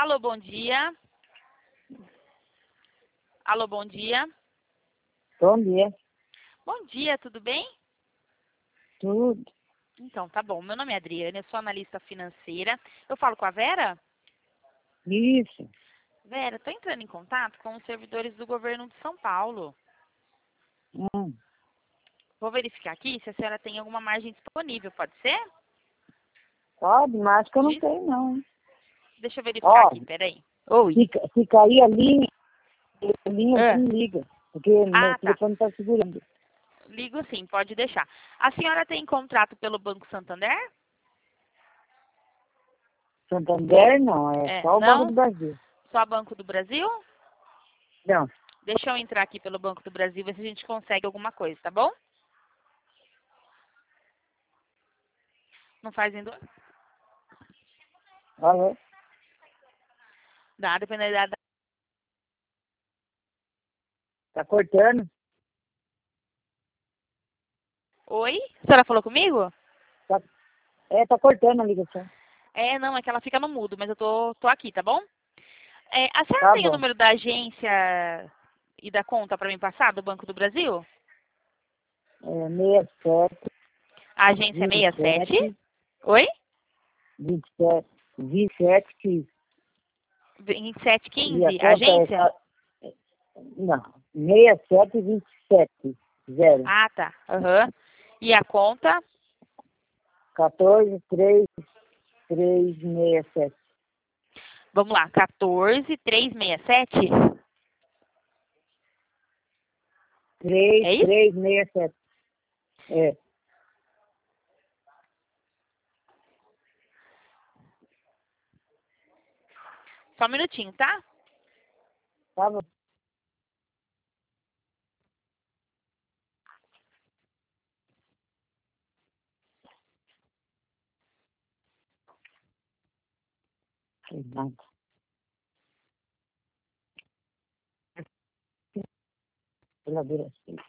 Alô, bom dia. Alô, bom dia. Bom dia. Bom dia, tudo bem? Tudo. Então, tá bom. Meu nome é Adriana, eu sou analista financeira. Eu falo com a Vera? Isso. Vera, estou entrando em contato com os servidores do governo de São Paulo. Hum. Vou verificar aqui se a senhora tem alguma margem disponível, pode ser? Pode, mas acho que eu não Isso. sei, não. Deixa eu verificar aqui, peraí. Oi. Se cair a linha você Ah, me liga. Porque meu tá. telefone está segurando. Ligo sim, pode deixar. A senhora tem contrato pelo Banco Santander? Santander, não. É É, só o Banco não? do Brasil. Só Banco do Brasil? Não. Deixa eu entrar aqui pelo Banco do Brasil, ver se a gente consegue alguma coisa, tá bom? Não faz ainda? Alô? Dá, dependendo da... Tá cortando? Oi? A senhora falou comigo? Tá, tá cortando a ligação. É, não, é que ela fica no mudo, mas eu tô aqui, tá bom? A senhora Tá tem o bom. número da agência e da conta para me passar, do Banco do Brasil? É 67, A agência é 67. 27, Oi? 27, 27, 15. 2715, E a conta é... agência? Não. 67, 27. 0. Ah, tá. Aham. E a conta? 14, 3, 367. Vamos lá, 14367? 3, É isso? 3, 67. É. Só um minutinho, tá? Tá bom. Nada. Geladeira assim.